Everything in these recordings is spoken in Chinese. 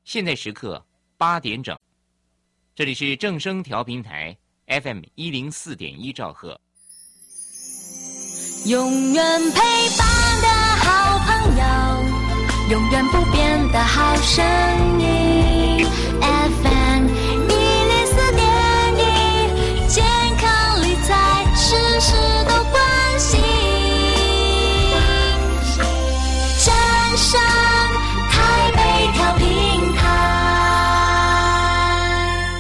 现在时刻8点整，这里是正声调频台 FM104.1兆赫。 永远陪伴的好朋友，永远不变的好声音。FM104.1，健康理财事事都关心。正声台北调频台，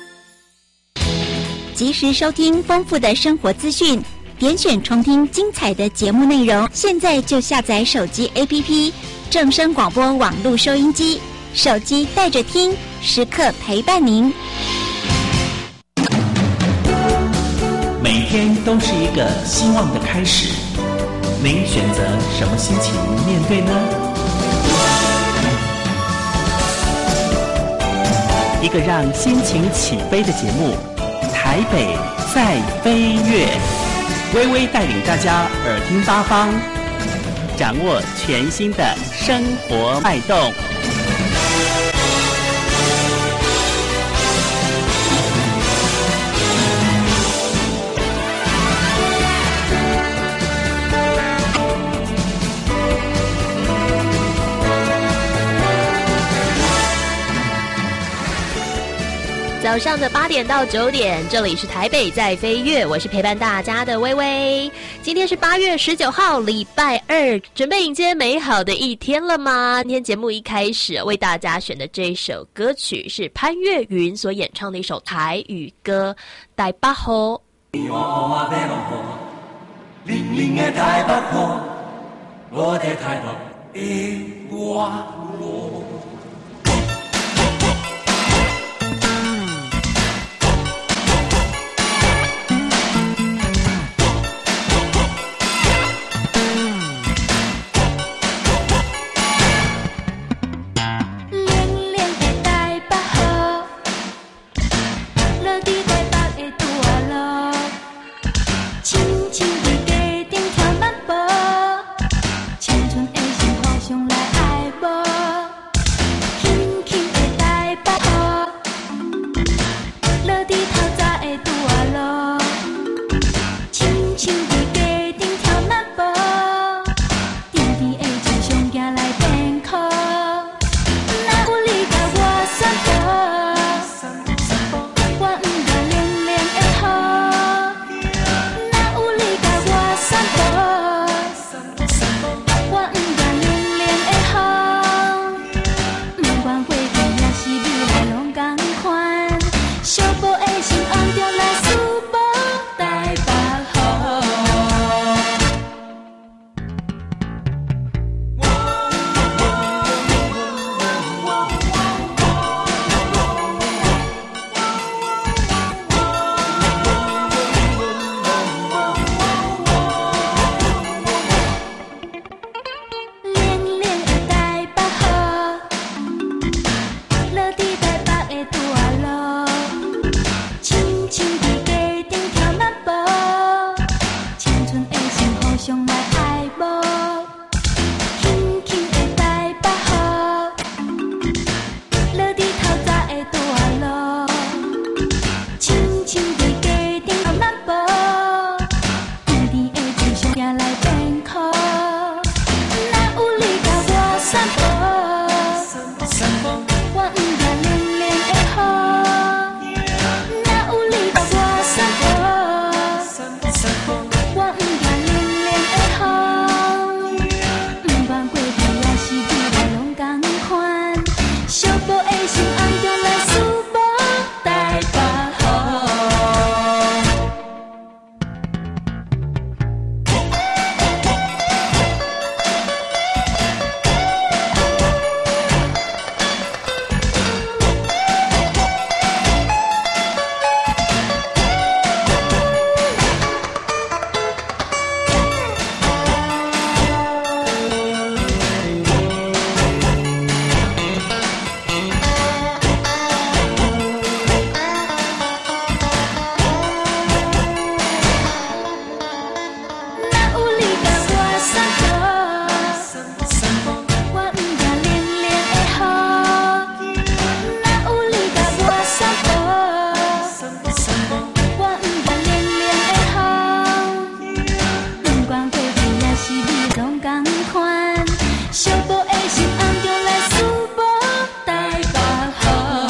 及时收听丰富的生活资讯，点选重听精彩的节目内容。现在就下载手机 APP 正声广播网络收音机，手机带着听，时刻陪伴您。 每天都是一个希望的开始，您选择什么心情面对呢？一个让心情起飞的节目，台北在飞跃，微微带领大家耳听八方，掌握全新的生活脉动。 早上的8点到9点，这里是台北在飞跃，我是陪伴大家的微微。今天是8月19号，礼拜二，准备迎接美好的一天了吗？今天节目一开始为大家选的这首歌曲是潘越云所演唱的一首台语歌《台北雨》。 冷冷的台北雨，我在台北的我路。 小宝的心红着来思慕台北好。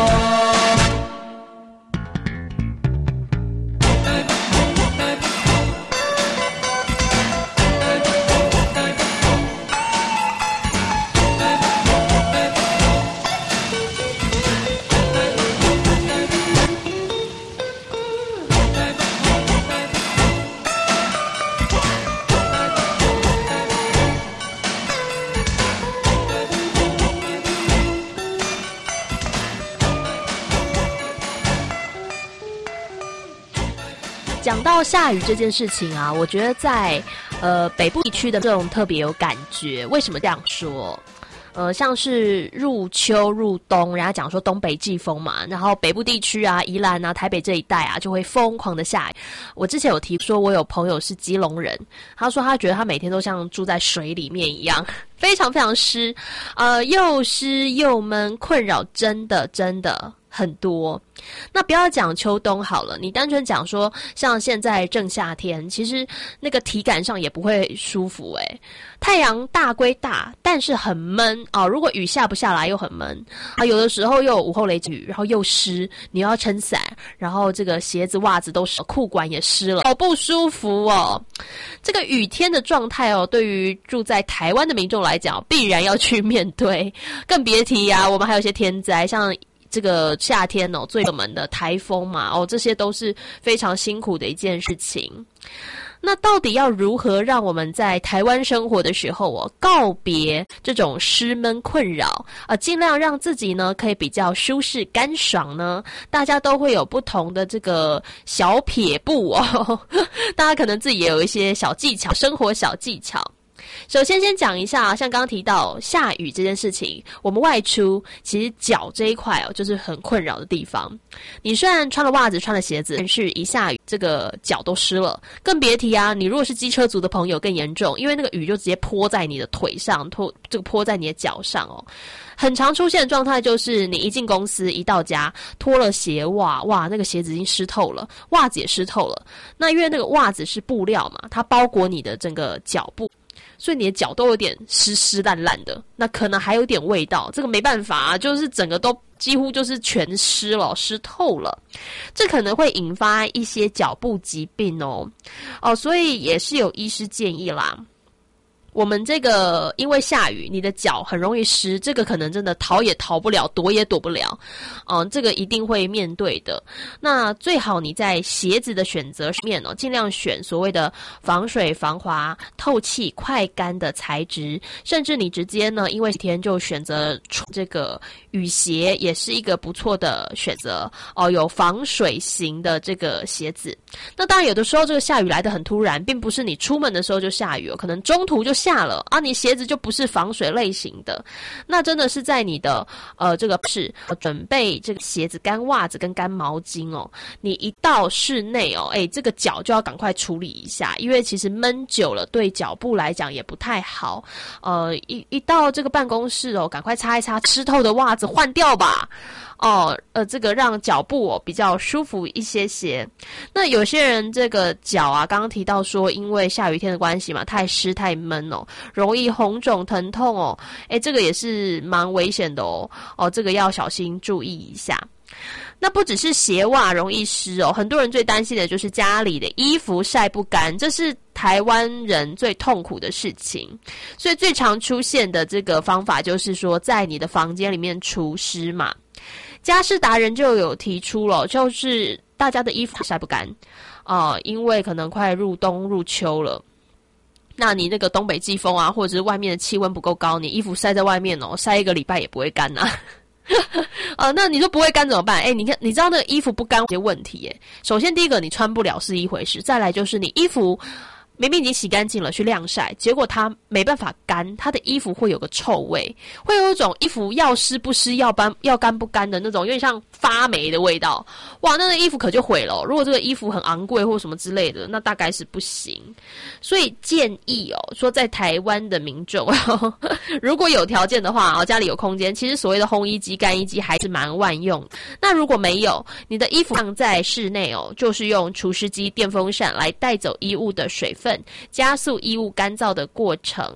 讲到下雨这件事情啊，我觉得在北部地区的这种特别有感觉。为什么这样说？像是入秋入冬，人家讲说东北季风嘛，然后北部地区啊，宜兰啊、台北这一带啊，就会疯狂的下雨。我之前有提说，我有朋友是基隆人，他说他觉得他每天都像住在水里面一样，非常非常湿，又湿又闷，困扰真的很多。那不要讲秋冬好了，你单纯讲说像现在正夏天，其实那个体感上也不会舒服欸。太阳大归大，但是很闷哦。如果雨下不下来又很闷啊，有的时候又有午后雷雨，然后又湿，你又要撑伞，然后这个鞋子袜子都湿，裤管也湿了，好不舒服哦。这个雨天的状态哦，对于住在台湾的民众来讲，必然要去面对，更别提啊，我们还有一些天灾，像这个夏天哦，最热门的台风嘛，哦，这些都是非常辛苦的一件事情。那到底要如何让我们在台湾生活的时候哦，告别这种湿闷困扰尽量让自己呢可以比较舒适干爽呢？大家都会有不同的这个小撇步哦，大家可能自己也有一些小技巧，生活小技巧。首先讲一下，像刚刚提到下雨这件事情，我们外出其实脚这一块哦，就是很困扰的地方。你虽然穿了袜子穿了鞋子，但是一下雨这个脚都湿了，更别提啊，你如果是机车族的朋友更严重，因为那个雨就直接泼在你的腿上，泼在你的脚上哦。很常出现的状态就是你一进公司一到家脱了鞋袜，哇，那个鞋子已经湿透了，袜子也湿透了。那因为那个袜子是布料嘛，它包裹你的整个脚部，所以你的脚都有点湿烂烂的，那可能还有点味道，这个没办法啊，就是整个都几乎就是全湿了，湿透了，这可能会引发一些脚部疾病哦，所以也是有医师建议啦。我们这个因为下雨，你的脚很容易湿，这个可能真的逃也逃不了，躲也躲不了，这个一定会面对的。那最好你在鞋子的选择上面哦，尽量选所谓的防水、防滑、透气、快干的材质，甚至你直接呢，因为天就选择这个雨鞋，也是一个不错的选择哦。有防水型的这个鞋子。那当然，有的时候这个下雨来得很突然，并不是你出门的时候就下雨哦，可能中途就下了啊，你鞋子就不是防水类型的，那真的是在你的这个是准备这个鞋子、干袜子跟干毛巾哦。你一到室内哦，这个脚就要赶快处理一下，因为其实闷久了对脚部来讲也不太好。一到这个办公室哦，赶快擦一擦湿透的袜子，换掉吧。这个让脚部比较舒服一些些。那有些人这个脚啊，刚刚提到说，因为下雨天的关系嘛，太湿太闷哦，容易红肿疼痛哦。这个也是蛮危险的哦。这个要小心注意一下。那不只是鞋袜容易湿哦，很多人最担心的就是家里的衣服晒不干，这是台湾人最痛苦的事情。所以最常出现的这个方法就是说，在你的房间里面除湿嘛。家事达人就有提出了，就是大家的衣服晒不干因为可能快入冬入秋了，那你那个东北季风啊，或者是外面的气温不够高，你衣服晒在外面晒1个礼拜也不会干啊。那你说不会干怎么办？你看，你知道那个衣服不干有些问题耶。首先第一个，你穿不了是一回事，再来就是你衣服明明已经洗干净了去晾晒，结果它没办法干，它的衣服会有个臭味，会有一种衣服要湿不湿要干不干的那种有点像发霉的味道。哇，那个衣服可就毁了如果这个衣服很昂贵或什么之类的，那大概是不行。所以建议说在台湾的民众如果有条件的话家里有空间，其实所谓的烘衣机干衣机还是蛮万用。那如果没有，你的衣服放在室内就是用除湿机电风扇来带走衣物的水分，加速衣物干燥的过程。那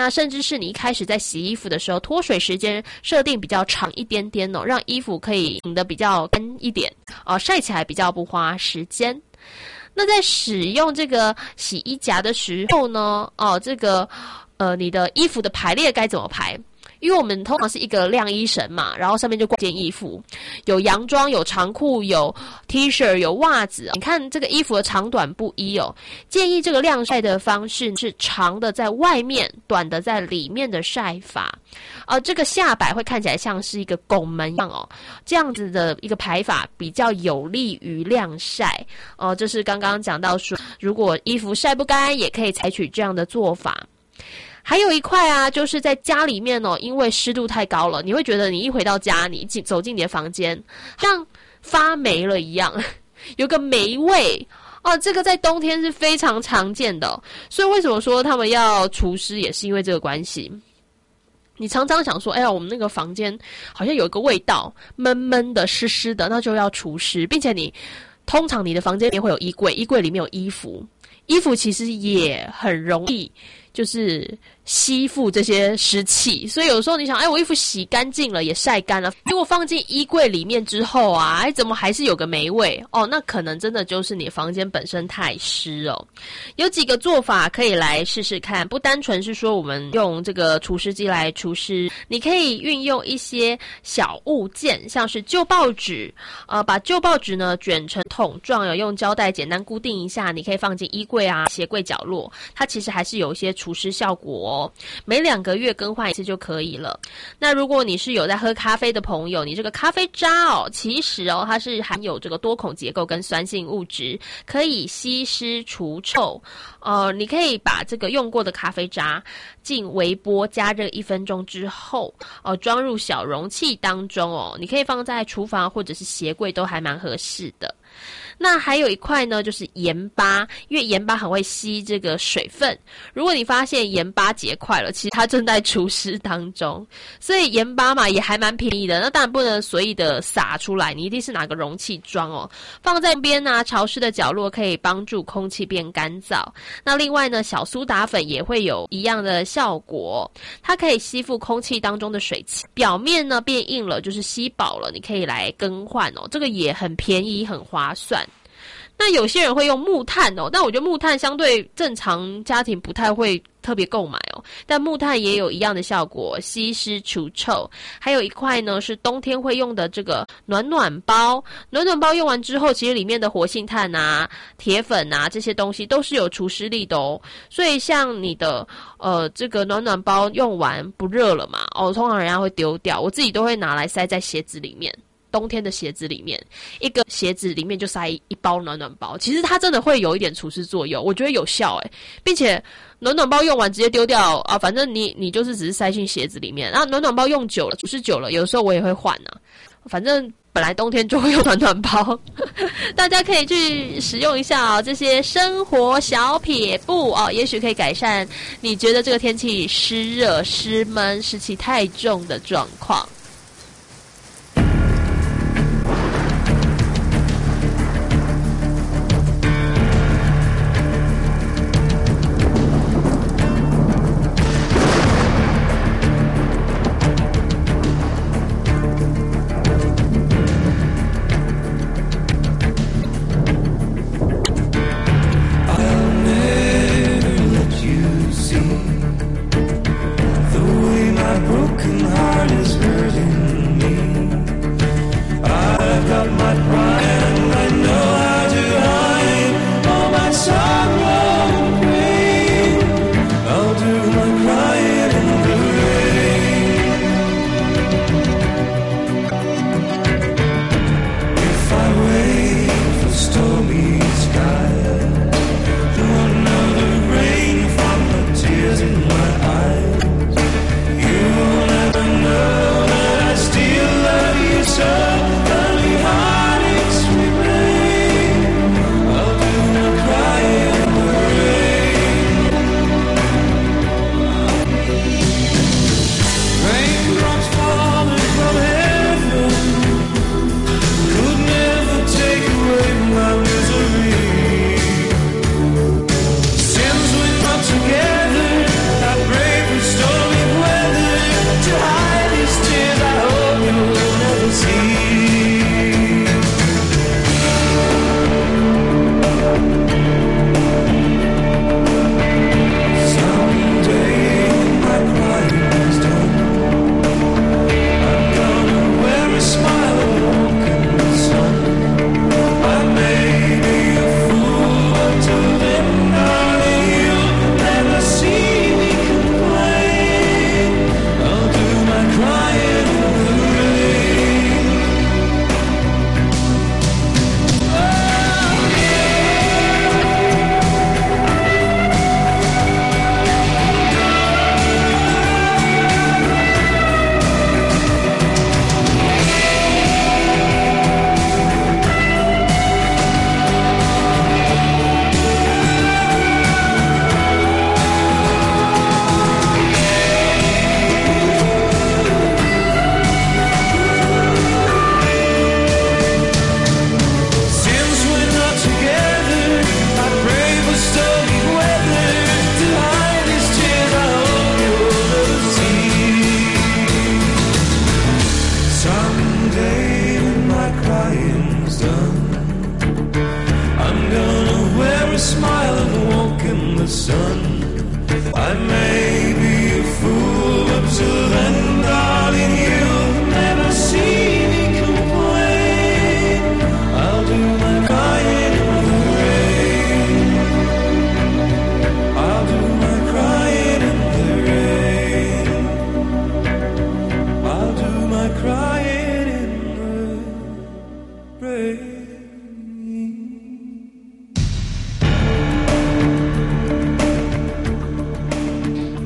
那甚至是你一开始在洗衣服的时候，脱水时间设定比较长一点点哦，让衣服可以拧得比较干一点晒起来比较不花时间。那在使用这个洗衣夹的时候呢，你的衣服的排列该怎么排？因为我们通常是一个晾衣绳嘛，然后上面就挂件衣服，有洋装、有长裤、有 T 恤、有袜子。你看这个衣服的长短不一哦，建议这个晾晒的方式是长的在外面，短的在里面的晒法。这个下摆会看起来像是一个拱门一样哦，这样子的一个排法比较有利于晾晒这是刚刚讲到说，如果衣服晒不干，也可以采取这样的做法。还有一块啊，就是在家里面因为湿度太高了，你会觉得你一回到家，你走进你的房间，像发霉了一样，有个霉味这个在冬天是非常常见的所以为什么说他们要除湿，也是因为这个关系。你常常想说，哎呀，我们那个房间好像有一个味道，闷闷的、湿湿的，那就要除湿，并且通常你的房间里面会有衣柜，衣柜里面有衣服，衣服其实也很容易就是吸附这些湿气，所以有时候你想，我衣服洗干净了，也晒干了，结果放进衣柜里面之后啊，怎么还是有个霉味那可能真的就是你房间本身太湿有几个做法可以来试试看，不单纯是说我们用这个除湿机来除湿，你可以运用一些小物件，像是旧报纸把旧报纸呢卷成桶状用胶带简单固定一下，你可以放进衣柜啊、鞋柜角落，它其实还是有一些除湿效果每2个月更换一次就可以了。那如果你是有在喝咖啡的朋友，你这个咖啡渣其实它是含有这个多孔结构跟酸性物质，可以吸湿除臭你可以把这个用过的咖啡渣进微波加热1分钟之后装入小容器当中你可以放在厨房或者是鞋柜都还蛮合适的。那还有一块呢，就是盐巴，因为盐巴很会吸这个水分。如果你发现盐巴结块了，其实它正在除湿当中，所以盐巴嘛也还蛮便宜的。那当然不能随意的洒出来，你一定是拿个容器装放在边啊潮湿的角落，可以帮助空气变干燥。那另外呢，小苏打粉也会有一样的效果，它可以吸附空气当中的水汽，表面呢变硬了，就是吸饱了，你可以来更换这个也很便宜，很划算。那有些人会用木炭但我觉得木炭相对正常家庭不太会特别购买但木炭也有一样的效果，吸湿除臭。还有一块呢是冬天会用的这个暖暖包，暖暖包用完之后，其实里面的活性炭啊、铁粉啊这些东西都是有除湿力的所以像你的这个暖暖包用完不热了嘛通常人家会丢掉，我自己都会拿来塞在鞋子里面。冬天的鞋子里面，一个鞋子里面就塞一包暖暖包，其实它真的会有一点除湿作用，我觉得有效并且暖暖包用完直接丢掉反正你就是只是塞进鞋子里面，然后暖暖包用久了，除湿久了，有的时候我也会换反正本来冬天就会用暖暖包大家可以去使用一下这些生活小撇步也许可以改善你觉得这个天气湿热、湿闷、湿气太重的状况。 Broken heart is hurt.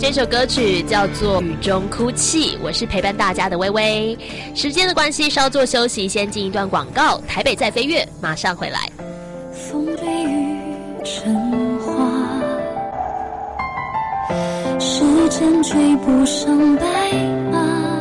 这首歌曲叫做《雨中哭泣》，我是陪伴大家的微微。时间的关系，稍作休息，先进一段广告。台北在飞跃，马上回来。 风吹雨成花，时间追不上白马，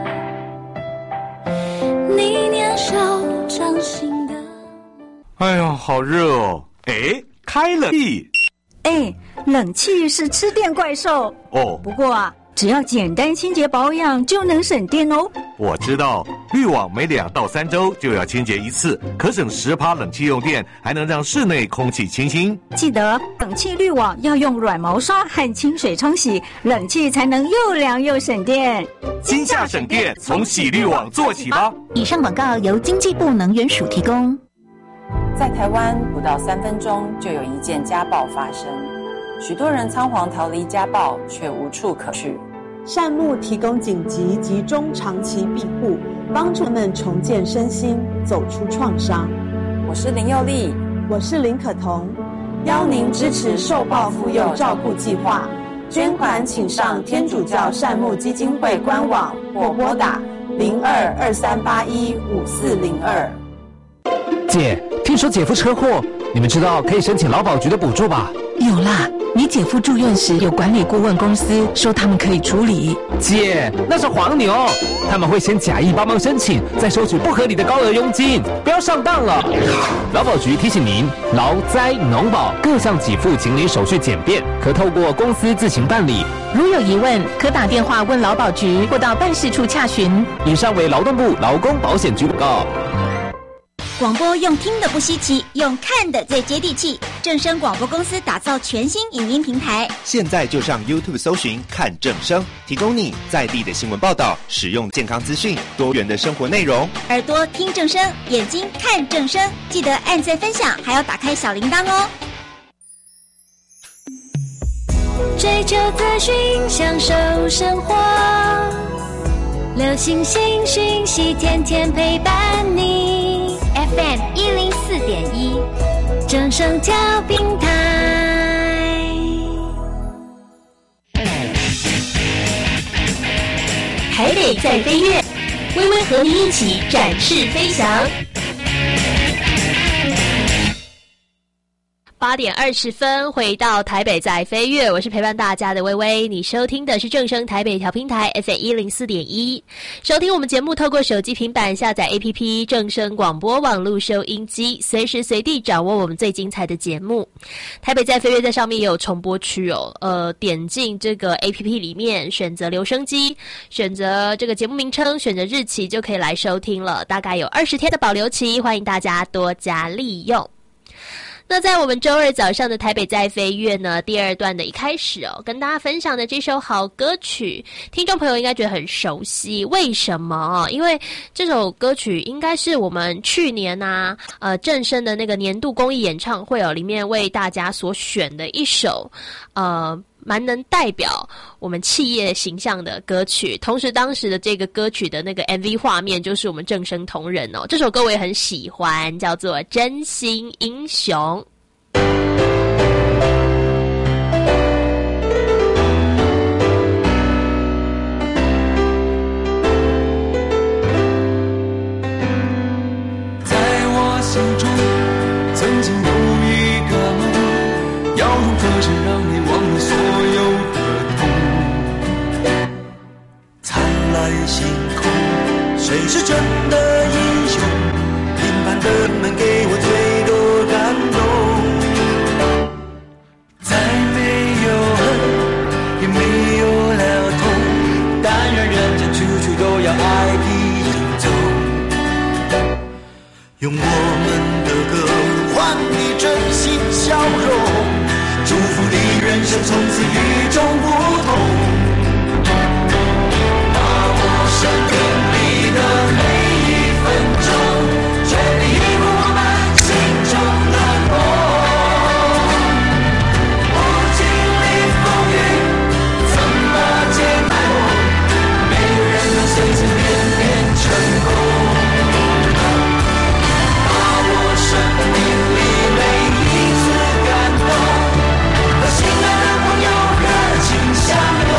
你年少掌心的。 哎呀，好热哦！哎，开冷气。 哎，冷气是吃电怪兽哦。 不过啊，只要简单清洁保养就能省电哦。 我知道，滤网每2到3周就要清洁一次，可省10%冷气用电，还能让室内空气清新。 记得冷气滤网要用软毛刷和清水冲洗，冷气才能又凉又省电。 今夏省电，从洗滤网做起吧。 以上广告由经济部能源署提供。 在台湾，不到3分钟就有一件家暴发生，许多人仓皇逃离家暴，却无处可去。 善牧提供紧急及中长期庇护，帮助他们重建身心，走出创伤。 我是林佑丽， 我是林可彤，邀您支持受暴妇幼照顾计划，捐款请上天主教善牧基金会官网或拨打0223815402。 姐，听说姐夫车祸，你们知道可以申请劳保局的补助吧？ 有啦，你姐夫住院时有管理顾问公司说他们可以处理。 姐，那是黄牛，他们会先假意帮忙申请，再收取不合理的高额佣金，不要上当了。劳保局提醒您，劳灾农保各项给付请领手续简便，可透过公司自行办理。 如有疑问，可打电话问劳保局或到办事处洽询。 以上为劳动部劳工保险局广告。 广播用听的不稀奇，用看的最接地气。正声广播公司打造全新影音平台， 现在就上 YouTube 搜寻看正声，提供你在地的新闻报道、实用健康资讯、多元的生活内容。 耳朵听正声，眼睛看正声，记得按赞分享，还要打开小铃铛哦。 追求资讯，享受生活，流行新讯息，天天陪伴你。FM 104.1，正声调频台。 台北在飞跃，微微和你一起展翅飞翔。8点20分，回到台北在飞跃，我是陪伴大家的微微。你收听的是正声台北调频台 FM 104.1，收听我们节目透过手机平板下载 APP 正声广播网络收音机，随时随地掌握我们最精彩的节目。台北在飞跃在上面也有重播区哦，点进这个 APP 里面，选择留声机，选择这个节目名称，选择日期就可以来收听了，大概有20天的保留期，欢迎大家多加利用。那在我们周二早上的台北在飞跃呢，第2段的一开始哦，跟大家分享的这首好歌曲，听众朋友应该觉得很熟悉。为什么？因为这首歌曲应该是我们去年正声的那个年度公益演唱会里面为大家所选的一首蛮能代表我们企业形象的歌曲，同时当时的这个歌曲的那个 MV 画面就是我们正声同仁哦。这首歌我也很喜欢，叫做《真心英雄》。 在我心中曾经有一个梦，要用歌声让你忘了所有的痛。灿烂星空，谁是真的英雄？平凡的人们给我最多感动。再没有恨，也没有了痛，但愿人间处处都要爱的影踪。用我们的歌换你真心笑容，祝福你人生从此与众不同。把握生命里的每一分钟，全力以赴我们心中的梦。不经历风雨，怎么解开梦？每个人都随随便便成功。生命里每一次感动，和心爱的朋友热情相拥。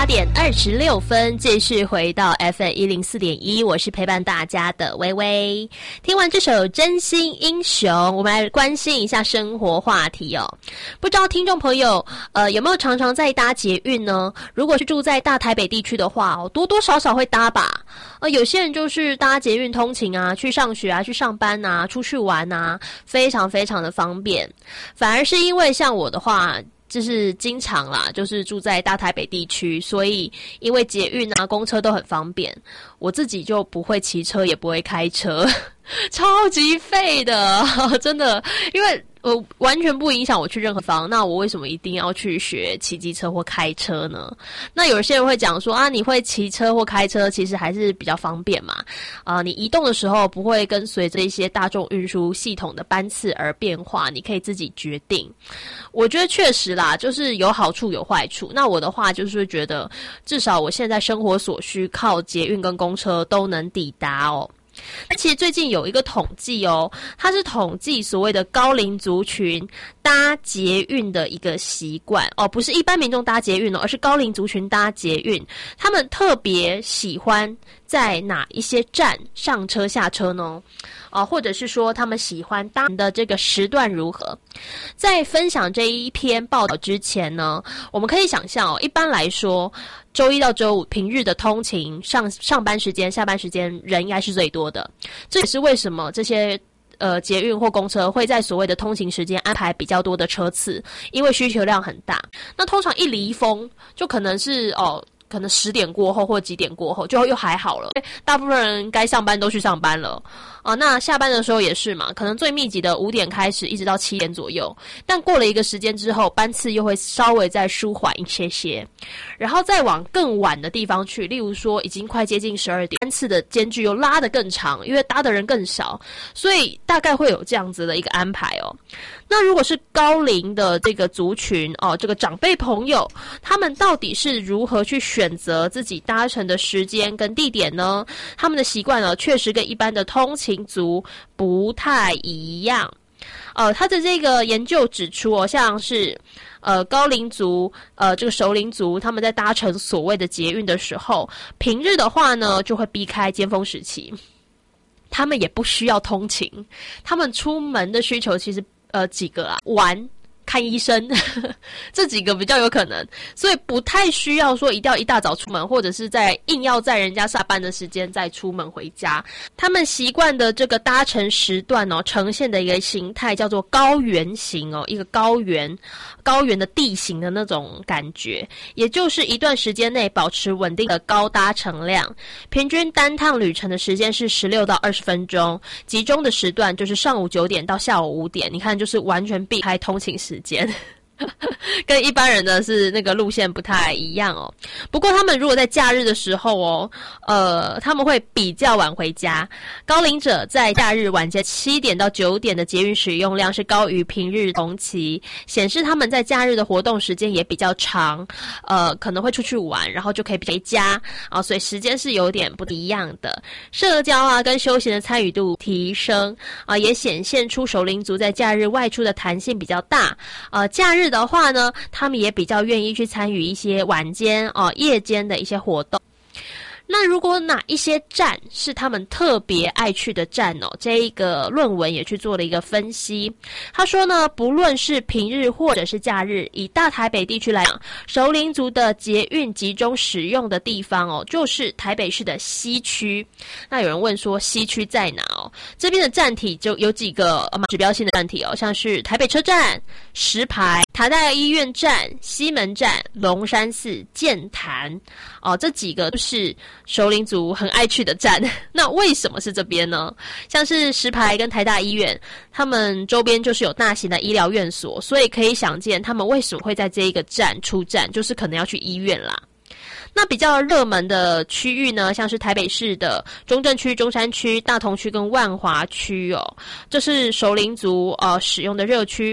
点26分，继续回到 FM104.1，我是陪伴大家的微微。听完这首《真心英雄》，我们来关心一下生活话题哦。不知道听众朋友有没有常常在搭捷运呢？如果是住在大台北地区的话多多少少会搭吧。有些人就是搭捷运通勤啊，去上学啊，去上班啊，出去玩啊，非常非常的方便。反而是因为像我的话，就是经常啦，就是住在大台北地区，所以因为捷运啊、公车都很方便，我自己就不会骑车，也不会开车，超级废的，真的，因为完全不影响我去任何地方，那我为什么一定要去学骑机车或开车呢？那有些人会讲说啊，你会骑车或开车，其实还是比较方便嘛，你移动的时候不会跟随着一些大众运输系统的班次而变化，你可以自己决定。我觉得确实啦，就是有好处有坏处。那我的话就是觉得，至少我现在生活所需靠捷运跟公车都能抵达哦。那其实最近有一个统计哦，它是统计所谓的高龄族群搭捷运的一个习惯哦，不是一般民众搭捷运哦，而是高龄族群搭捷运，他们特别喜欢在哪一些站上车下车呢？或者是说他们喜欢搭的这个时段如何？在分享这一篇报道之前呢，我们可以想象一般来说，周一到周五平日的通勤上班时间、下班时间人应该是最多的，这也是为什么这些捷运或公车会在所谓的通勤时间安排比较多的车次，因为需求量很大。那通常一离峰就可能是可能10点过后或几点过后就又还好了，大部分人该上班都去上班了那下班的时候也是嘛，可能最密集的5点开始一直到7点左右，但过了一个时间之后，班次又会稍微再舒缓一些，然后再往更晚的地方去，例如说已经快接近12点，班次的间距又拉得更长，因为搭的人更少，所以大概会有这样子的一个安排哦。那如果是高龄的这个族群这个长辈朋友，他们到底是如何去选择自己搭乘的时间跟地点呢？他们的习惯确实跟一般的通勤族不太一样。他的这个研究指出像是高龄族这个熟龄族，他们在搭乘所谓的捷运的时候，平日的话呢就会避开尖峰时期，他们也不需要通勤，他们出门的需求其实几个玩、看医生这几个比较有可能，所以不太需要说一定要一大早出门，或者是硬要在人家下班的时间再出门回家。他们习惯的这个搭乘时段呈现的一个形态叫做高原型一个高原的地形的那种感觉，也就是一段时间内保持稳定的高搭乘量，平均单趟旅程的时间是16到20分钟，集中的时段就是上午9点到下午5点，你看就是完全避开通勤时间跟一般人的是那个路线不太一样哦。不过他们如果在假日的时候他们会比较晚回家。高龄者在假日晚间7点到9点的捷运使用量是高于平日同期，显示他们在假日的活动时间也比较长，可能会出去玩，然后就可以回家所以时间是有点不一样的。社交跟休闲的参与度提升也显现出熟龄族在假日外出的弹性比较大。假日的话呢，他们也比较愿意去参与一些晚间夜间的一些活动。那如果哪一些站是他们特别爱去的站这一个论文也去做了一个分析。他说呢，不论是平日或者是假日，以大台北地区来讲，熟龄族的捷运集中使用的地方就是台北市的西区。那有人问说西区在哪这边的站体就有几个指标性的站体像是台北车站、石牌、台大医院站、西门站、龙山寺、剑潭这几个都是熟龄族很爱去的站。那为什么是这边呢？像是石牌跟台大医院，他们周边就是有大型的医疗院所，所以可以想见他们为什么会在这一个站出站，就是可能要去医院啦。那比较热门的区域呢，像是台北市的中正区、中山区、大同区跟万华区这是熟龄族使用的热区。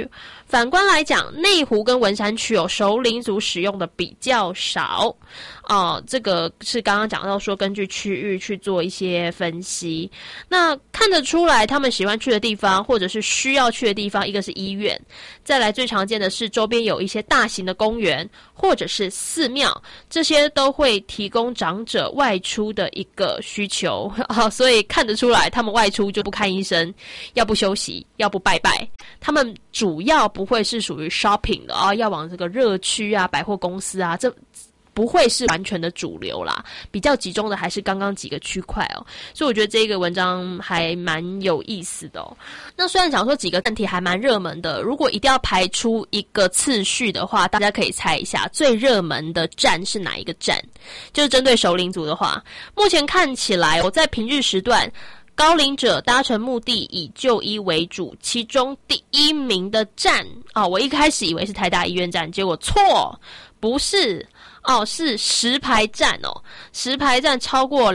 反观来讲，内湖跟文山区熟龄族使用的比较少。这个是刚刚讲到说根据区域去做一些分析，那看得出来他们喜欢去的地方或者是需要去的地方，一个是医院，再来最常见的是周边有一些大型的公园或者是寺庙，这些都会提供长者外出的一个需求所以看得出来他们外出就不看医生，要不休息，要不拜拜，他们主要不会是属于 shopping 的要往这个热区啊、百货公司啊，这不会是完全的主流啦，比较集中的还是刚刚几个区块所以我觉得这个文章还蛮有意思的那虽然讲说几个站题还蛮热门的，如果一定要排出一个次序的话，大家可以猜一下最热门的站是哪一个站？就是针对熟龄族的话，目前看起来我在平日时段高龄者搭乘目的以就医为主，其中第一名的站我一开始以为是台大医院站，结果错，不是是石牌站石牌站超过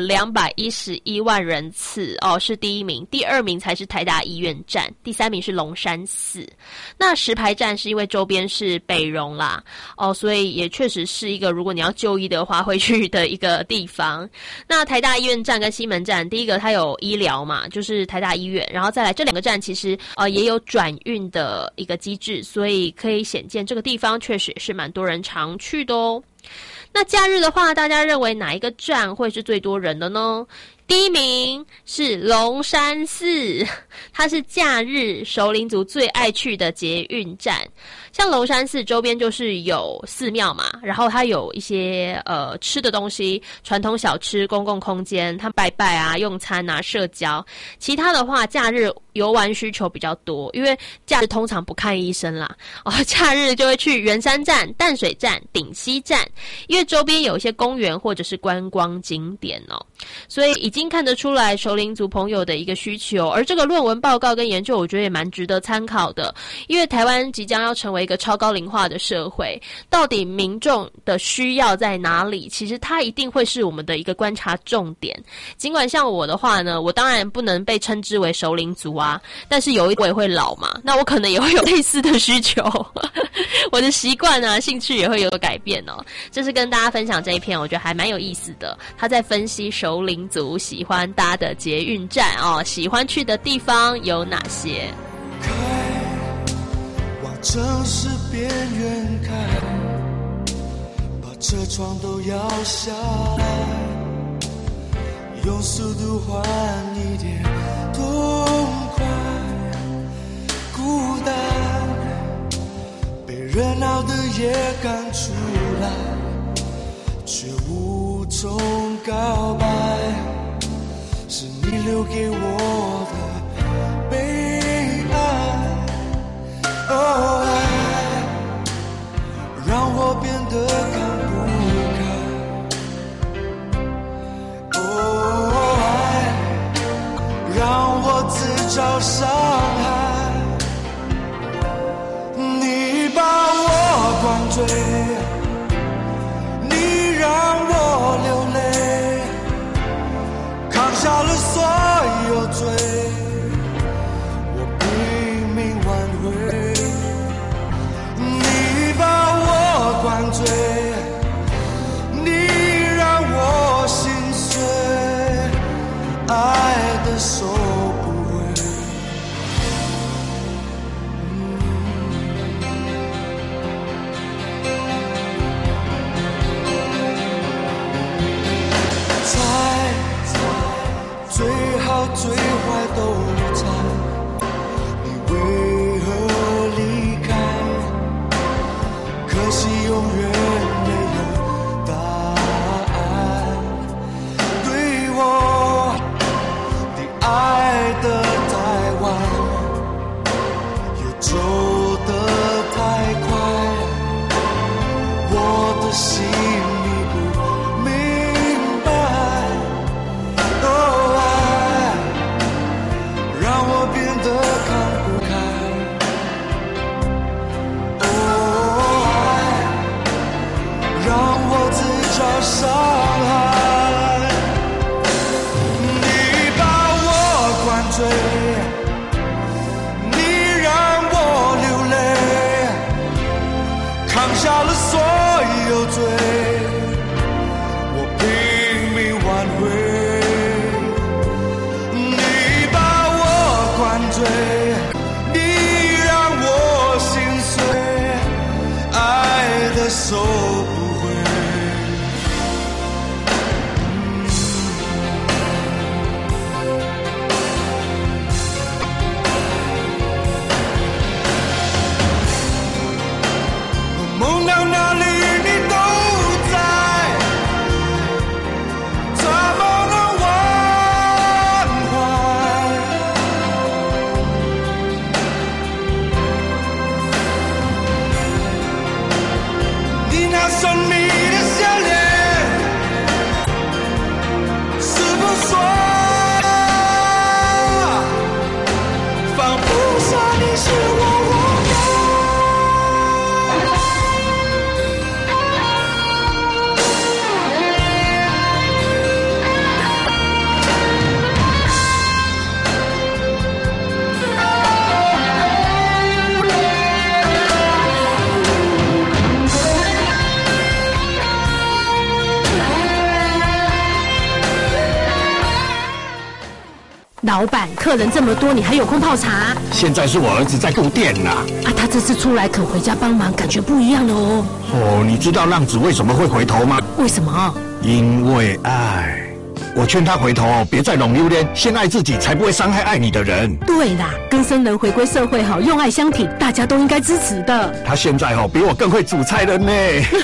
211万人次是第一名，第二名才是台大医院站，第三名是龙山寺。那石牌站是因为周边是北荣啦所以也确实是一个如果你要就医的话会去的一个地方。那台大医院站跟西门站，第一个它有医疗嘛，就是台大医院，然后再来这两个站其实也有转运的一个机制，所以可以显见这个地方确实也是蛮多人常去的那假日的话，大家认为哪一个站会是最多人的呢？第一名是龙山寺，它是假日熟龄族最爱去的捷运站。像龙山寺周边就是有寺庙嘛，然后它有一些吃的东西，传统小吃、公共空间，它拜拜啊、用餐啊、社交。其他的话，假日游玩需求比较多，因为假日通常不看医生啦假日就会去圆山站、淡水站、顶溪站，因为周边有一些公园或者是观光景点所以已经看得出来熟龄族朋友的一个需求。而这个论文报告跟研究我觉得也蛮值得参考的，因为台湾即将要成为一个超高龄化的社会，到底民众的需要在哪里，其实它一定会是我们的一个观察重点。尽管像我的话呢，我当然不能被称之为熟龄族但是有一我也会老嘛，那我可能也会有类似的需求我的习惯啊、兴趣也会有改变这是跟大家分享这一篇，我觉得还蛮有意思的。他在分析熟龄族喜欢搭的捷运站喜欢去的地方有哪些。 开往城市边缘开，把车窗都摇下来，用速度换一点痛快。孤单被热闹的夜赶出来，却无从告白，是你留给我的悲哀。爱让我变得看不开，爱让我自找伤害。你把我灌醉，你让我流泪，扛下了所有罪，我拼命挽回。你把我灌醉，你让我心碎，爱的收不回。最好最坏都猜，你为何离开？可惜永远没有答案。对我的爱的太晚，也走得太快，我的心伤害。你把我灌醉，你让我流泪， 老板，客人这么多，你还有空泡茶？ 现在是我儿子在顾店呐。 他这次出来肯回家帮忙，感觉不一样了哦。 哦，你知道浪子为什么会回头吗？ 为什么？ 因为爱。我劝他回头别再弄榴莲，先爱自己，才不会伤害爱你的人。 对啦，更生人回归社会用爱相挺，大家都应该支持的。 他现在比我更会煮菜了呢。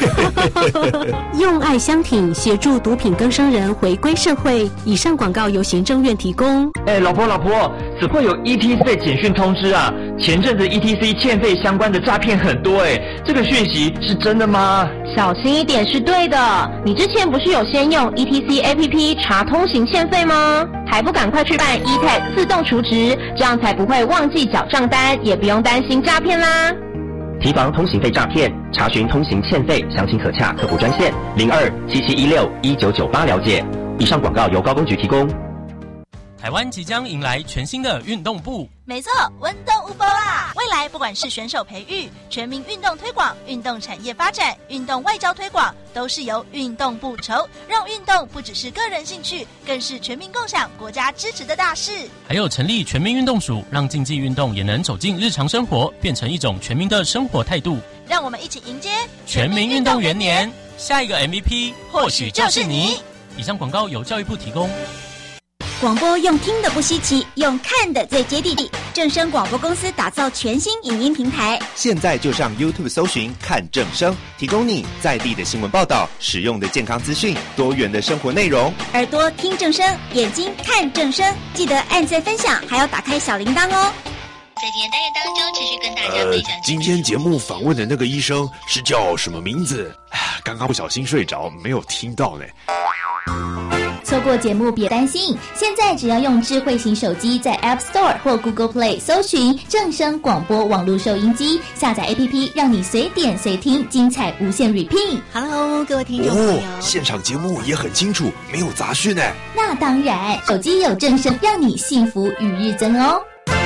用爱相挺，协助毒品更生人回归社会。以上广告由行政院提供。 老婆，只会有 ETC 简讯通知啊？前阵子 ETC 欠费相关的诈骗很多这个讯息是真的吗？ 小心一点是对的。你之前不是有先用 ETC APP 查通行欠费吗？还不赶快去办 eTag 自动储值，这样才不会忘记缴账单，也不用担心诈骗啦。 提防通行费诈骗，查询通行欠费，详情可洽客服专线0277161998了解。以上广告由高工局提供。 台湾即将迎来全新的运动部， 没错，温动无波啦！未来不管是选手培育、全民运动推广、运动产业发展、运动外交推广，都是由运动部筹，让运动不只是个人兴趣，更是全民共享、国家支持的大事。 还有成立全民运动署，让竞技运动也能走进日常生活，变成一种全民的生活态度。 让我们一起迎接全民运动元年，下一个 MVP 或许就是你。以上广告由教育部提供。 广播用听的不稀奇，用看的最接地气。正声广播公司打造全新影音平台， 现在就上 YouTube 搜寻看正声，提供你在地的新闻报道、实用的健康资讯、多元的生活内容。 耳朵听正声，眼睛看正声，记得按赞分享，还要打开小铃铛哦。 在今天单元当中，持续跟大家分享。 今天节目访问的那个医生是叫什么名字？刚刚不小心睡着，没有听到呢。 错过节目别担心，现在只要用智慧型手机在 App Store 或 Google Play 搜寻正声广播网络收音机，下载 APP， 让你随点随听，精彩无限 repeat。Hello， 各位听众朋友， 现场节目也很清楚，没有杂讯呢。 那当然，手机有正声，让你幸福与日增哦。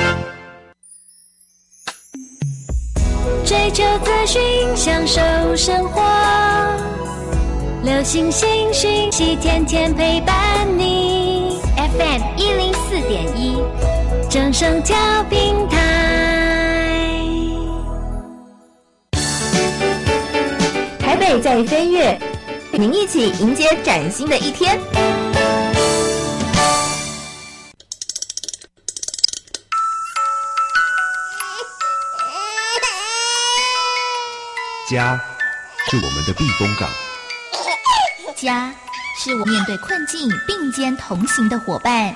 追求资讯，享受生活。流行新讯息，天天陪伴你。 FM 104.1， 正声调频台。 台北在飞跃，与您一起迎接崭新的一天。 家是我们的避风港。 家是我面对困境并肩同行的伙伴。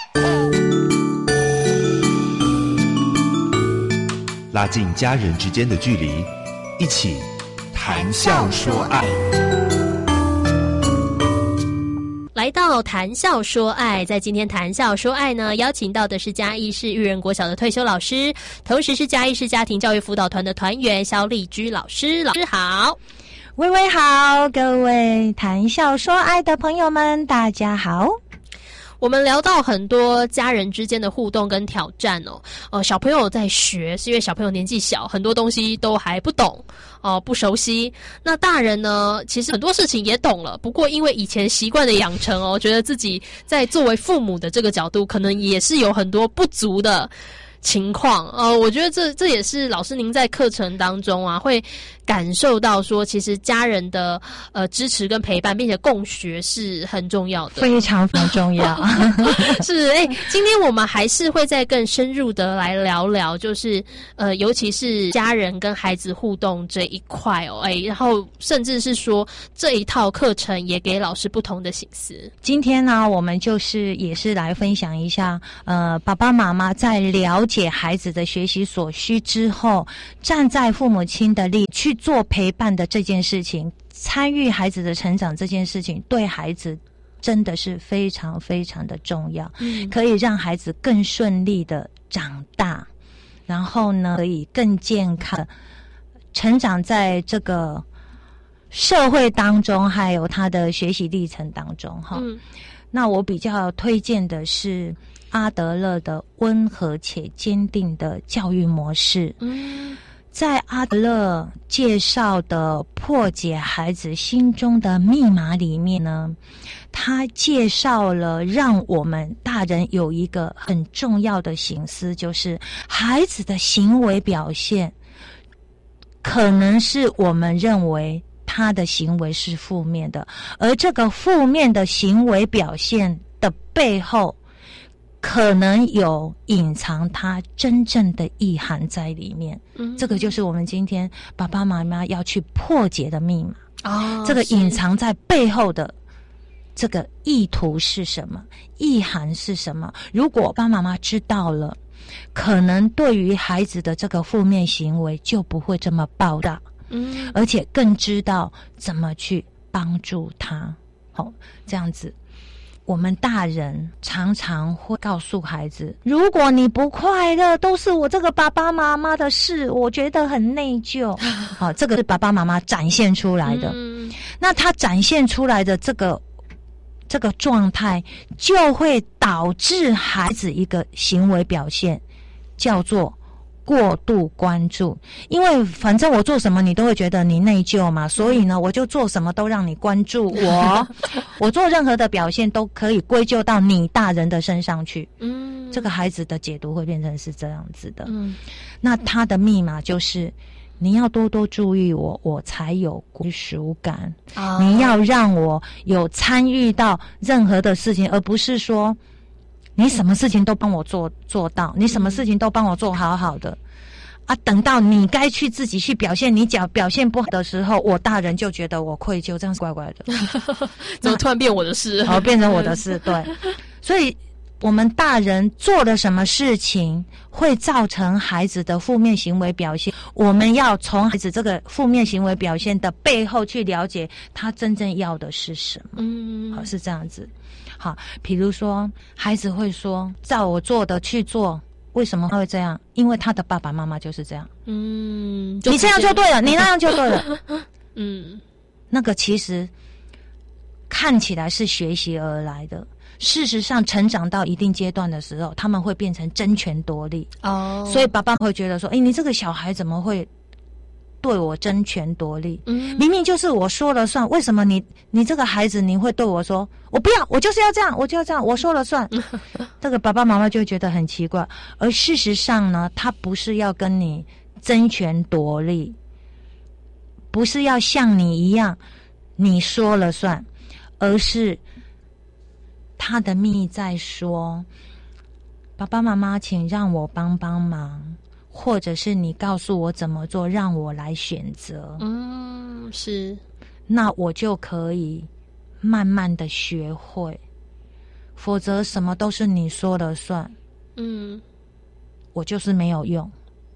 拉近家人之间的距离，一起谈笑说爱。 来到谈笑说爱，在今天谈笑说爱呢，邀请到的是嘉义市育人国小的退休老师，同时是嘉义市家庭教育辅导团的团员肖丽居老师。老师好。 微微好，各位谈笑说爱的朋友们，大家好。 我们聊到很多家人之间的互动跟挑战小朋友在学，是因为小朋友年纪小，很多东西都还不懂不熟悉。那大人呢，其实很多事情也懂了，不过因为以前习惯的养成觉得自己在作为父母的这个角度，可能也是有很多不足的情况我觉得这也是老师您在课程当中会感受到说，其实家人的支持跟陪伴，并且共学是很重要的， 非常非常重要。 是今天我们还是会再更深入的来聊聊，就是尤其是家人跟孩子互动这一块然后甚至是说这一套课程也给老师不同的省思。 今天呢，我们也是来分享一下爸爸妈妈在了解孩子的学习所需之后，站在父母亲的立去做陪伴的这件事情，参与孩子的成长这件事情，对孩子真的是非常非常的重要，可以让孩子更顺利的长大，然后呢，可以更健康成长在这个社会当中，还有他的学习历程当中那我比较推荐的是阿德勒的温和且坚定的教育模式。 在阿德勒介绍的破解孩子心中的密码里面呢，他介绍了让我们大人有一个很重要的省思，就是孩子的行为表现可能是我们认为他的行为是负面的，而这个负面的行为表现的背后可能有隐藏它真正的意涵在里面。这个就是我们今天爸爸妈妈要去破解的密码。这个隐藏在背后的这个意图是什么，意涵是什么，如果爸爸妈妈知道了，可能对于孩子的这个负面行为就不会这么爆大，而且更知道怎么去帮助他。这样子我们大人常常会告诉孩子，如果你不快乐，都是我这个爸爸妈妈的事，我觉得很内疚。这个是爸爸妈妈展现出来的。那他展现出来的这个状态，就会导致孩子一个行为表现，叫做过度关注。因为反正我做什么你都会觉得你内疚嘛，所以呢我就做什么都让你关注我我做任何的表现都可以归咎到你大人的身上去。这个孩子的解读会变成是这样子的。那他的密码就是你要多多注意我，我才有归属感。你要让我有参与到任何的事情，而不是说你什么事情都帮我做到，你什么事情都帮我做好好的等到你该去自己去表现，你表现不好的时候，我大人就觉得我愧疚，这样是怪怪的怎么突然变我的事变成我的事对，所以我们大人做了什么事情会造成孩子的负面行为表现，我们要从孩子这个负面行为表现的背后去了解他真正要的是什么。是这样子。好，比如说孩子会说照我做的去做，为什么他会这样？因为他的爸爸妈妈就是这样。你这样就对了，你那样就对了那个其实看起来是学习而来的，事实上成长到一定阶段的时候，他们会变成争权夺利。所以爸爸会觉得说你这个小孩怎么会对我争权夺利？明明就是我说了算，为什么你这个孩子你会对我说我不要，我就是要这样，我就要这样，我说了算这个爸爸妈妈就会觉得很奇怪。而事实上呢，他不是要跟你争权夺利，不是要像你一样你说了算，而是他的秘密在说，爸爸妈妈请让我帮忙，或者是你告诉我怎么做，让我来选择。 是， 那我就可以慢慢的学会，否则什么都是你说了算。我就是没有用。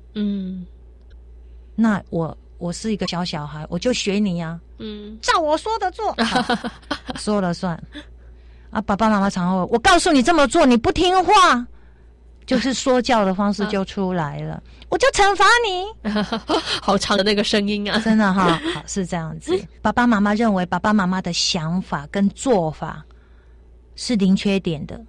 那我是一个小孩，我就学你啊。照我说的做说了算爸爸妈妈常会我告诉你这么做你不听话，就是说教的方式就出来了我就惩罚你好长的那个声音啊， 真的好是这样子爸爸妈妈认为爸爸妈妈的想法跟做法是零缺点的。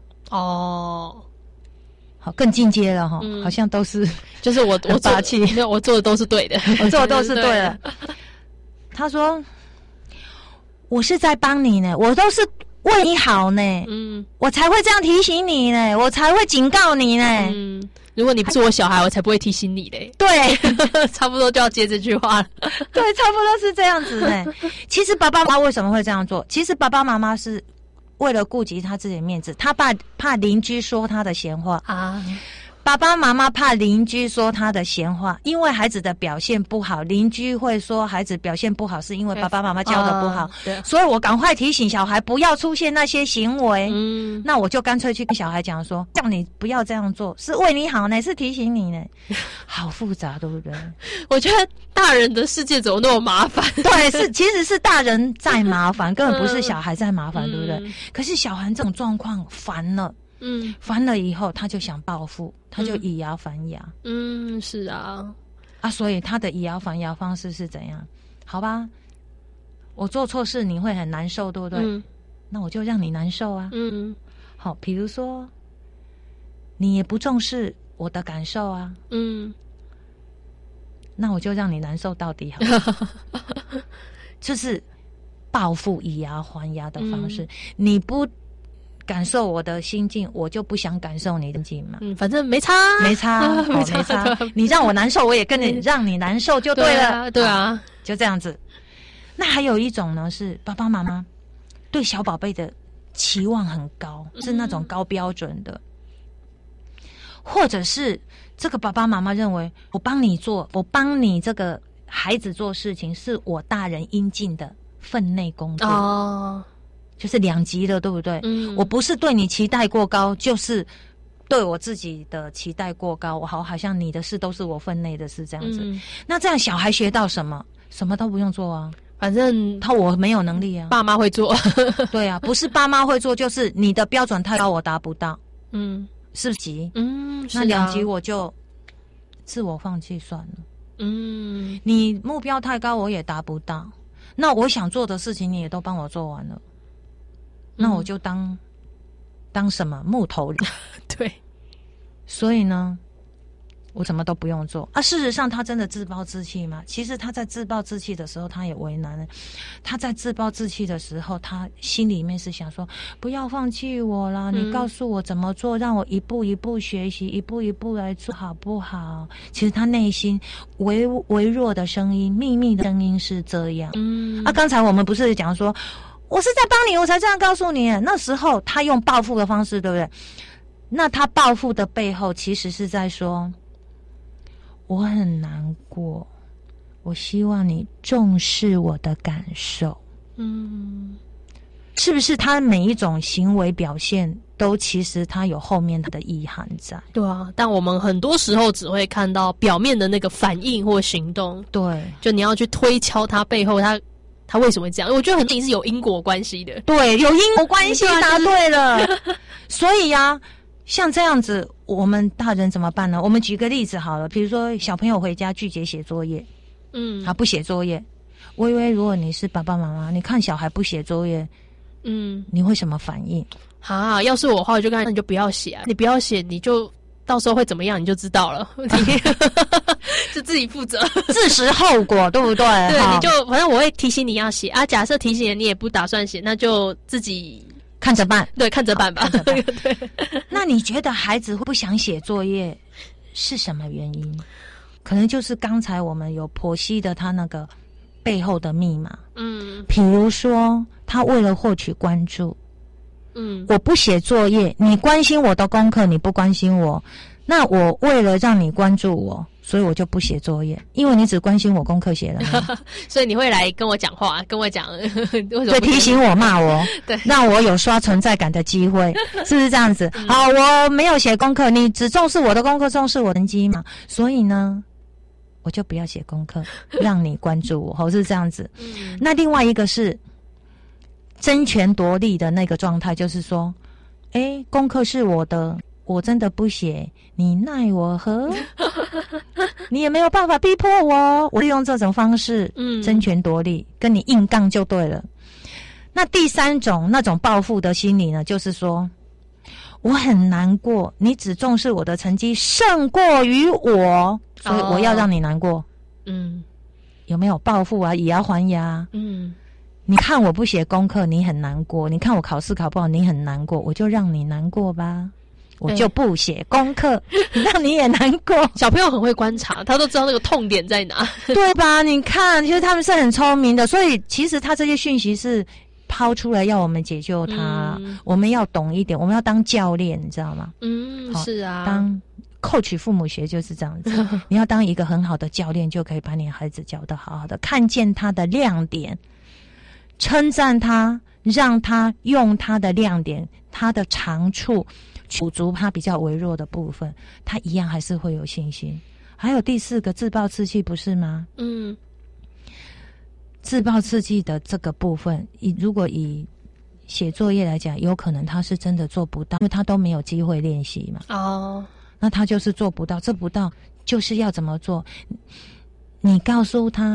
好，更进阶了好像都是就是我霸气， 没有，我做的都是对的我做的都是对的他说我是在帮你呢，我都是为你好呢，我才会这样提醒你呢，我才会警告你呢。 如果你不是我小孩，我才不会提醒你嘞。 对差不多就要接这句话了对，差不多是这样子呢其实爸爸妈妈为什么会这样做？其实爸爸妈妈是为了顾及他自己的面子，他怕邻居说他的闲话爸爸妈妈怕邻居说他的闲话，因为孩子的表现不好，邻居会说孩子表现不好是因为爸爸妈妈教的不好所以我赶快提醒小孩不要出现那些行为那我就干脆去跟小孩讲说，叫你不要这样做，是为你好呢，是提醒你呢好复杂对不对？ 我觉得大人的世界怎么那么麻烦对，其实是大人在麻烦根本不是小孩在麻烦对不对？可是小孩这种状况烦了烦了以后他就想报复，他就以牙还牙是啊所以他的以牙还牙方式是怎样？好吧，我做错事你会很难受对不对？那我就让你难受啊好，比如说你也不重视我的感受啊那我就让你难受到底好了。就是报复以牙还牙的方式，你不感受我的心境，我就不想感受你的心境嘛。 反正没差， 没差，没差。你让我难受，我也跟你让你难受就对了。 对啊， 就这样子。那还有一种呢，是爸爸妈妈对小宝贝的期望很高，是那种高标准的，或者是这个爸爸妈妈认为我帮你做，我帮你这个孩子做事情是我大人应尽的分内工作哦，就是两极的，对不对？我不是对你期待过高，就是对我自己的期待过高，我好像你的事都是我分内的事这样子。那这样小孩学到什么？什么都不用做啊， 反正我没有能力啊， 爸妈会做。 对啊，不是爸妈会做，就是你的标准太高，我达不到。是急，那两极我就自我放弃算了。你目标太高，我也达不到。那我想做的事情，你也都帮我做完了，那我就当什么木头人？ 对， 所以呢，我什么都不用做啊。事实上，他真的自暴自弃吗？其实他在自暴自弃的时候，他也为难了。他在自暴自弃的时候，他心里面是想说：不要放弃我啦！你告诉我怎么做，让我一步一步学习，一步一步来做，好不好？其实他内心微弱的声音、秘密的声音是这样。刚才我们不是讲说，我是在帮你，我才这样告诉你。那时候他用报复的方式，对不对？那他报复的背后，其实是在说。我很难过，我希望你重视我的感受。是不是他每一种行为表现都其实他有后面的意涵在？ 对啊，但我们很多时候只会看到表面的那个反应或行动。 对， 就你要去推敲他背后他为什么会这样？我觉得很多是有因果关系的。 对，有因果关系，答对了。所以啊，像这样子，我们大人怎么办呢？我们举个例子好了，比如说小朋友回家拒绝写作业，不写作业。微微，如果你是爸爸妈妈，你看小孩不写作业，你会什么反应？ 要是我的话，我就跟他，你就不要写啊，你不要写，你就到时候会怎么样，你就知道了，就自己负责， 自食后果，对不对？ 对，你就反正我会提醒你要写啊。假设提醒了你也不打算写，那就自己。 看着办， 对，看着办吧。 对，那你觉得孩子会不想写作业是什么原因？可能就是刚才我们有剖析的他那个背后的密码。比如说他为了获取关注，我不写作业，你关心我的功课，你不关心我，那我为了让你关注我。所以我就不写作业，因为你只关心我功课写了吗？ 所以你会来跟我讲话，跟我讲， 就提醒我、骂我， 对， 让我有刷存在感的机会，是不是这样子？好，我没有写功课，你只重视我的功课，重视我的成绩嘛，所以呢，我就不要写功课，让你关注我，是这样子。那另外一个是争权夺利的那个状态，就是说，功课是我的。我真的不写，你奈我何？你也没有办法逼迫我，我利用这种方式，争权夺利，跟你硬杠就对了。那第三种那种报复的心理呢，就是说我很难过，你只重视我的成绩胜过于我，所以我要让你难过。有没有报复啊？以牙还牙。你看我不写功课，你很难过；你看我考试考不好，你很难过，我就让你难过吧。我就不写功课，让你也难过。 小朋友很会观察，他都知道那个痛点在哪， 对吧？你看，其实他们是很聪明的，所以其实他这些讯息是抛出来要我们解救他，我们要懂一点，我们要当教练，你知道吗？ 是啊， 当coach父母学就是这样子，你要当一个很好的教练，就可以把你的孩子教得好好的，看见他的亮点，称赞他，让他用他的亮点，他的长处。补足他比较微弱的部分，他一样还是会有信心。还有第四个自暴自弃，不是吗？自暴自弃的这个部分，如果以写作业来讲，有可能他是真的做不到，因为他都没有机会练习嘛。那他就是做不到，做不到就是要怎么做？你告诉他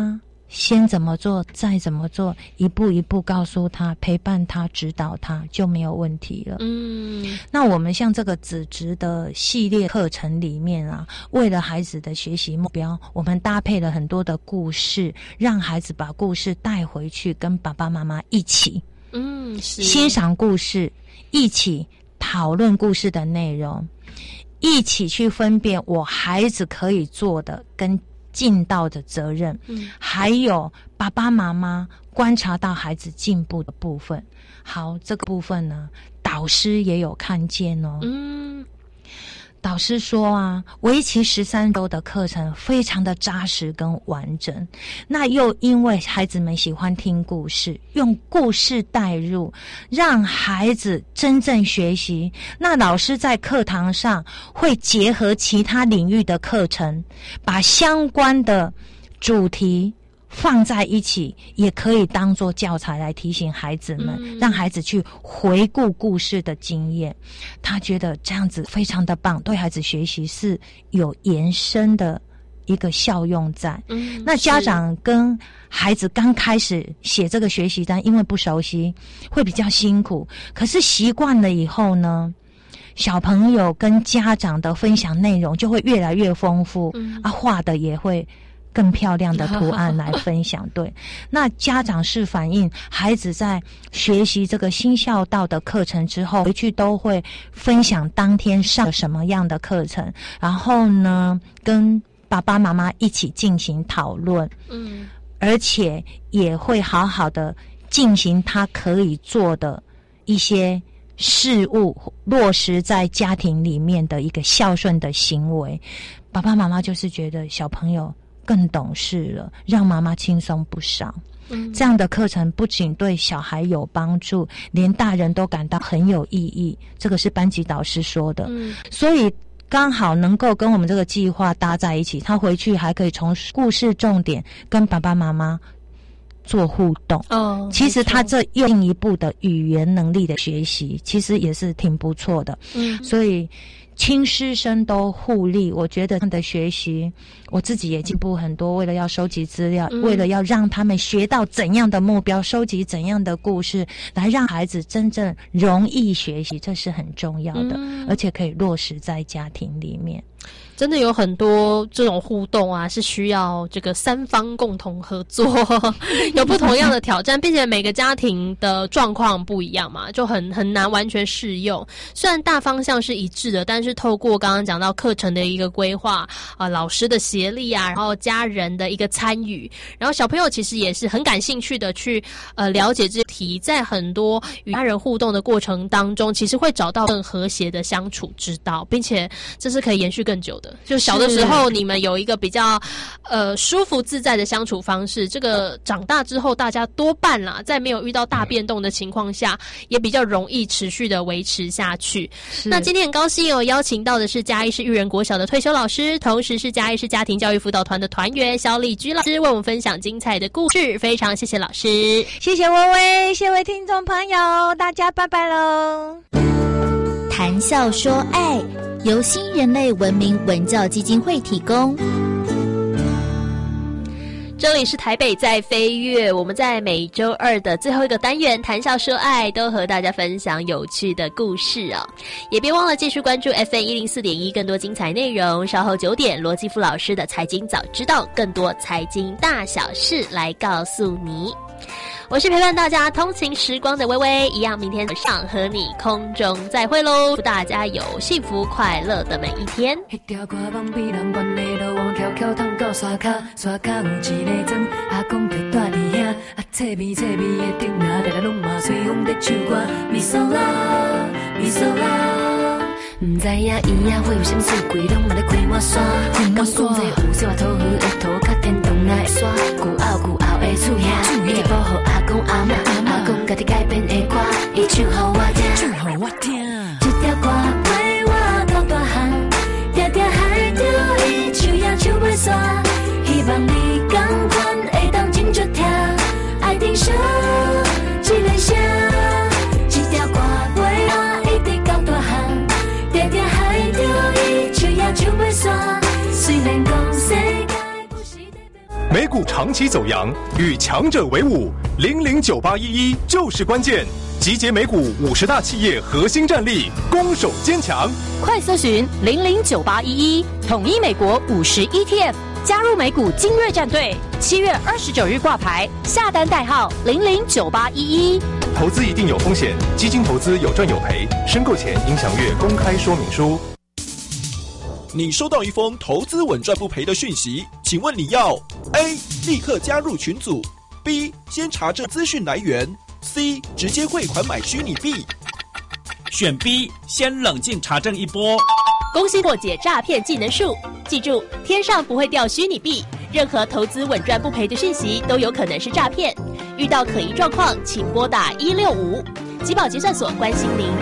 先怎么做，再怎么做，一步一步告诉他，陪伴他，指导他，就没有问题了。那我们像这个子职的系列课程里面啊，为了孩子的学习目标，我们搭配了很多的故事，让孩子把故事带回去，跟爸爸妈妈一起欣赏故事，一起讨论故事的内容，一起去分辨我孩子可以做的跟尽到的责任，还有爸爸妈妈观察到孩子进步的部分。好，这个部分呢，导师也有看见哦。导师说啊，为期13周的课程非常的扎实跟完整，那又因为孩子们喜欢听故事，用故事带入，让孩子真正学习。那老师在课堂上会结合其他领域的课程，把相关的主题放在一起，也可以当作教材来提醒孩子们，让孩子去回顾故事的经验。他觉得这样子非常的棒，对孩子学习是有延伸的一个效用在。那家长跟孩子刚开始写这个学习单，因为不熟悉，会比较辛苦，可是习惯了以后呢，小朋友跟家长的分享内容就会越来越丰富，画的也会更漂亮的图案来分享。对，那家长是反映孩子在学习这个新孝道的课程之后，回去都会分享当天上什么样的课程，然后呢跟爸爸妈妈一起进行讨论，而且也会好好的进行他可以做的一些事物，落实在家庭里面的一个孝顺的行为。爸爸妈妈就是觉得小朋友更懂事了，让妈妈轻松不少。这样的课程不仅对小孩有帮助，连大人都感到很有意义。这个是班级导师说的。所以刚好能够跟我们这个计划搭在一起，他回去还可以从故事重点跟爸爸妈妈做互动。其实他这又进一步的语言能力的学习，其实也是挺不错的。所以亲师生都互利，我觉得他们的学习，我自己也进步很多。为了要收集资料，为了要让他们学到怎样的目标，收集怎样的故事，来让孩子真正容易学习，这是很重要的，而且可以落实在家庭里面。 真的有很多这种互动啊，是需要这个3方共同合作，有不同样的挑战，并且每个家庭的状况不一样嘛，就很难完全适用。虽然大方向是一致的，但是透过刚刚讲到课程的一个规划啊，老师的协力啊，然后家人的一个参与，然后小朋友其实也是很感兴趣的去了解这题，在很多与家人互动的过程当中，其实会找到更和谐的相处之道，并且这是可以延续更久的。就小的时候你们有一个比较舒服自在的相处方式，这个长大之后大家多半啦，在没有遇到大变动的情况下，也比较容易持续的维持下去。那今天很高兴邀请到的是嘉义市育人国小的退休老师，同时是嘉义市家庭教育辅导团的团员萧丽居老师，为我们分享精彩的故事，非常谢谢老师。 谢谢薇薇，谢谢听众朋友，大家拜拜喽。 谈笑说爱，由新人类文明文教基金会提供。 这里是台北在飞跃，我们在每周二的最后一个单元谈笑说爱，都和大家分享有趣的故事哦。也别忘了继续关注 FM104.1 更多精彩内容，稍后9点罗继富老师的财经早知道，更多财经大小事来告诉你。我是陪伴大家通勤时光的微微，一样明天早上和你空中再会咯，祝大家有幸福快乐的每一天。 迄条歌网比人远的路，往迢迢通到山脚，山脚有一个庄，阿公就住伫遐，啊脆味脆味的竹林，日日拢嘛吹风在唱歌，咪嗦啦咪嗦啦。不知影伊啊会有啥事，规拢嘛咧开满山。敢讲这有小土鱼的土，甲天堂来刷，古后的厝遐，一直保护阿公阿嬷，阿公家己改编的歌，伊唱互我听，唱互我听。一条歌陪我到大汉，定定海着伊唱呀唱袂煞，希望你同款会当真足听，爱听上一个声。一条歌陪我一直到大汉，定定海着伊唱呀唱袂煞，虽然讲世界不是在变。 美股长期走扬，与强者为伍，009811就是关键。集结美股50大企业核心战力，攻守坚强。 快搜寻009811，统一美国50 ETF，加入美股精锐战队。7月29日挂牌，下单代号009811。 投资一定有风险，基金投资有赚有赔，申购前应详阅公开说明书。 你收到一封投资稳赚不赔的讯息，请问你要 A 立刻加入群组， B 先查证资讯来源， C 直接汇款买虚拟币。 选 B， 先冷静查证一波。 恭喜破解诈骗技能树，记住天上不会掉虚拟币，任何投资稳赚不赔的讯息都有可能是诈骗。遇到可疑状况，请拨打165，集保结算所关心您。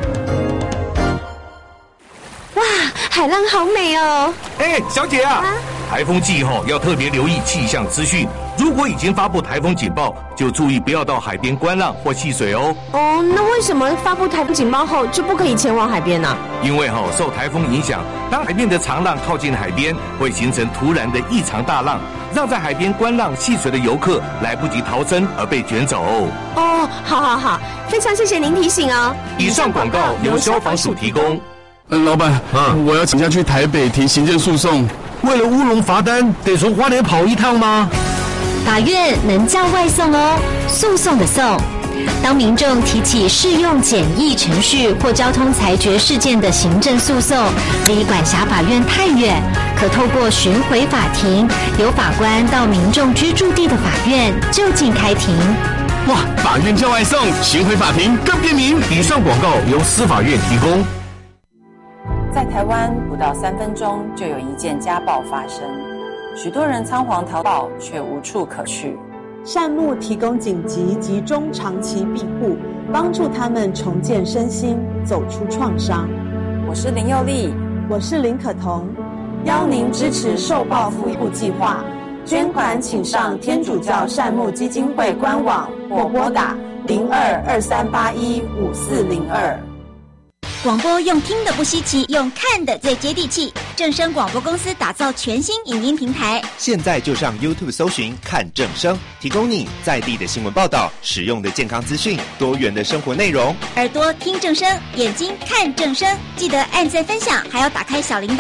哇，海浪好美哦！ 小姐啊，台风季后要特别留意气象资讯。如果已经发布台风警报，就注意不要到海边观浪或戏水哦。 那为什么发布台风警报后就不可以前往海边呢？ 因为受台风影响，当海面的长浪靠近海边，会形成突然的异常大浪，让在海边观浪戏水的游客来不及逃生而被卷走。 好，非常谢谢您提醒哦。 以上广告由消防署提供。 老板，我要请假去台北提行政诉讼， 为了乌龙罚单，得从花莲跑一趟吗？ 法院能叫外送哦，诉讼的讼。当民众提起适用简易程序或交通裁决事件的行政诉讼，离管辖法院太远，可透过巡回法庭，由法官到民众居住地的法院就近开庭。 哇，法院叫外送，巡回法庭更便民。 以上广告由司法院提供。 在台湾不到3分钟就有一件家暴发生，许多人仓皇逃跑却无处可去。 善牧提供紧急及中长期庇护，帮助他们重建身心，走出创伤。 我是林佑丽， 我是林可彤，邀您支持受暴扶护计划，捐款请上天主教善牧基金会官网或拨打0223815402。 广播用听的不稀奇，用看的最接地气。正声广播公司打造全新影音平台， 现在就上 YouTube 搜寻看正声，提供你在地的新闻报道、实用的健康资讯、多元的生活内容。 耳朵听正声，眼睛看正声，记得按赞分享，还要打开小铃铛。